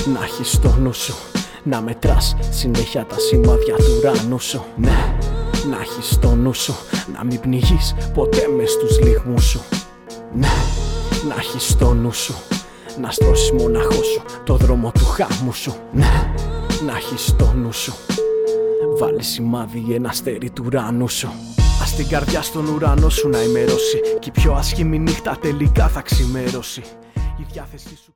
Να έχεις στο νου σου να μετράς συνέχεια τα σημάδια του ουρανού σου. Ναι, να έχεις στο νου σου να μην πνιγείς ποτέ μες στους λυγμούς σου. Ναι, να έχεις στο νου σου να στρώσεις μοναχός σου το δρόμο του χάμου σου. Ναι, να έχεις στο νου σου βάλει σημάδι ένα αστέρι του ουρανού σου. Ας την καρδιά στον ουρανό σου να ημερώσει, κι η πιο άσχημη νύχτα τελικά θα ξημερώσει. Η διάθεσή σου